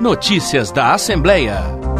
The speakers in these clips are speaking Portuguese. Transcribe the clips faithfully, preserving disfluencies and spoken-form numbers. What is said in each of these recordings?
Notícias da Assembleia.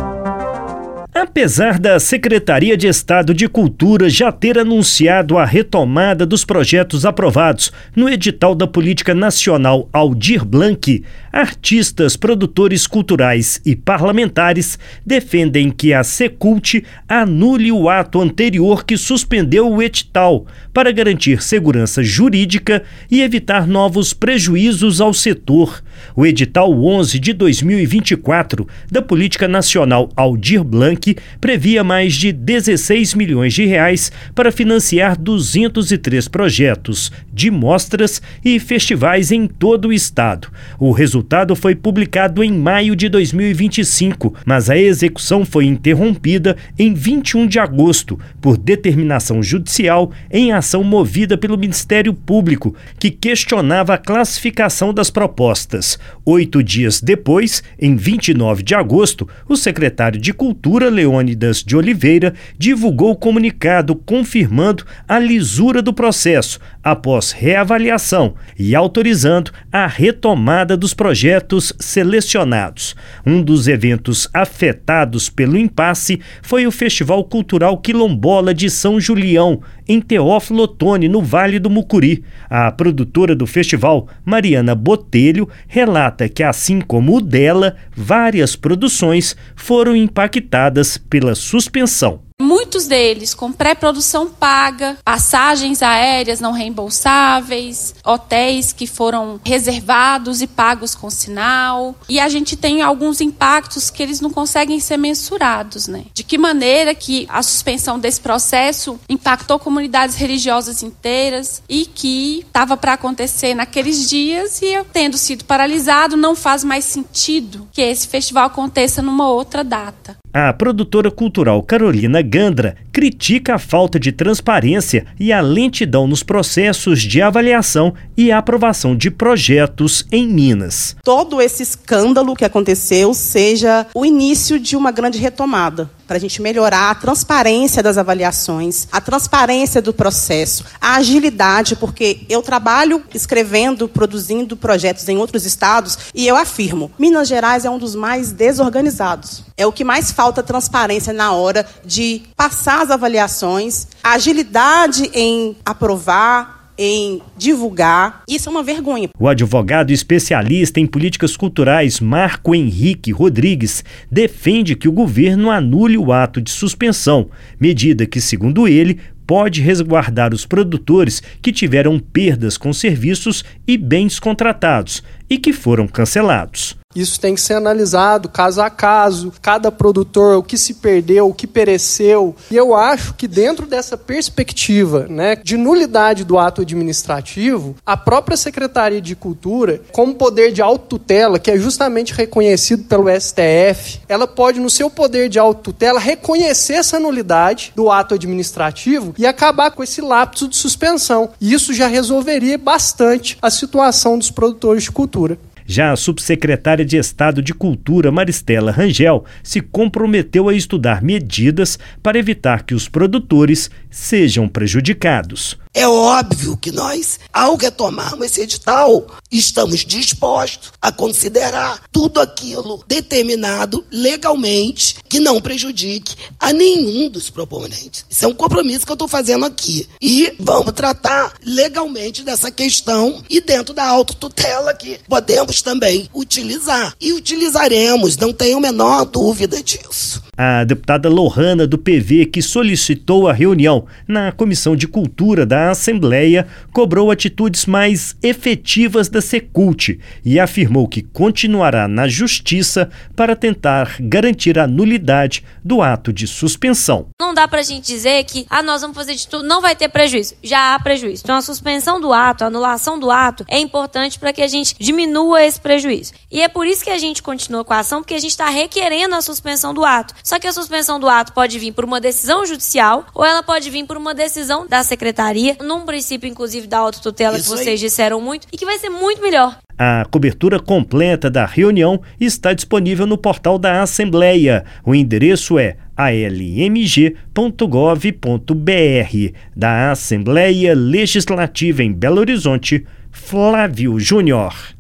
Apesar da Secretaria de Estado de Cultura já ter anunciado a retomada dos projetos aprovados no edital da Política Nacional Aldir Blanc, artistas, produtores culturais e parlamentares defendem que a Secult anule o ato anterior que suspendeu o edital para garantir segurança jurídica e evitar novos prejuízos ao setor. O edital onze de dois mil e vinte e quatro da Política Nacional Aldir Blanc previa mais de dezesseis milhões de reais para financiar duzentos e três projetos de mostras e festivais em todo o estado. O resultado foi publicado em maio de dois mil e vinte e cinco, mas a execução foi interrompida em vinte e um de agosto por determinação judicial em ação movida pelo Ministério Público, que questionava a classificação das propostas. Oito dias depois, em vinte e nove de agosto, o secretário de Cultura, Leônidas de Oliveira, divulgou o comunicado confirmando a lisura do processo após reavaliação e autorizando a retomada dos projetos selecionados. Um dos eventos afetados pelo impasse foi o Festival Cultural Quilombola de São Julião, em Teófilo Otoni, no Vale do Mucuri. A produtora do festival, Mariana Botelho, relata que, assim como o dela, várias produções foram impactadas pela suspensão. Muitos deles com pré-produção paga, passagens aéreas não reembolsáveis, hotéis que foram reservados e pagos com sinal. E a gente tem alguns impactos que eles não conseguem ser mensurados, né? De que maneira que a suspensão desse processo impactou comunidades religiosas inteiras e que estava para acontecer naqueles dias e, tendo sido paralisado, não faz mais sentido que esse festival aconteça numa outra data. A produtora cultural Carolina Gandra critica a falta de transparência e a lentidão nos processos de avaliação e aprovação de projetos em Minas. Todo esse escândalo que aconteceu seja o início de uma grande retomada, para a gente melhorar a transparência das avaliações, a transparência do processo, a agilidade, porque eu trabalho escrevendo, produzindo projetos em outros estados e eu afirmo, Minas Gerais é um dos mais desorganizados. É o que mais falta transparência na hora de passar as avaliações, a agilidade em aprovar, em divulgar. Isso é uma vergonha. O advogado especialista em políticas culturais Marco Henrique Rodrigues defende que o governo anule o ato de suspensão, medida que, segundo ele, pode resguardar os produtores que tiveram perdas com serviços e bens contratados e que foram cancelados. Isso tem que ser analisado caso a caso, cada produtor, o que se perdeu, o que pereceu. E eu acho que dentro dessa perspectiva, né, de nulidade do ato administrativo, a própria Secretaria de Cultura, como poder de autotutela, que é justamente reconhecido pelo S T F, ela pode, no seu poder de autotutela, reconhecer essa nulidade do ato administrativo e acabar com esse lapso de suspensão. E isso já resolveria bastante a situação dos produtores de cultura. Já a subsecretária de Estado de Cultura, Maristela Rangel, se comprometeu a estudar medidas para evitar que os produtores sejam prejudicados. É óbvio que nós, ao retomarmos esse edital, estamos dispostos a considerar tudo aquilo determinado legalmente que não prejudique a nenhum dos proponentes. Isso é um compromisso que eu estou fazendo aqui. E vamos tratar legalmente dessa questão e dentro da autotutela que podemos também utilizar. E utilizaremos, não tenho a menor dúvida disso. A deputada Lohana, do P V, que solicitou a reunião na Comissão de Cultura da Assembleia, cobrou atitudes mais efetivas da Secult e afirmou que continuará na Justiça para tentar garantir a nulidade do ato de suspensão. Não dá pra gente dizer que ah, nós vamos fazer de tudo, não vai ter prejuízo. Já há prejuízo. Então a suspensão do ato, a anulação do ato é importante para que a gente diminua esse prejuízo. E é por isso que a gente continua com a ação, porque a gente está requerendo a suspensão do ato. Só que a suspensão do ato pode vir por uma decisão judicial ou ela pode vir por uma decisão da secretaria, num princípio, inclusive, da autotutela que vocês disseram muito e que vai ser muito melhor. A cobertura completa da reunião está disponível no portal da Assembleia. O endereço é a l m g ponto gov ponto b r. Da Assembleia Legislativa em Belo Horizonte, Flávio Júnior.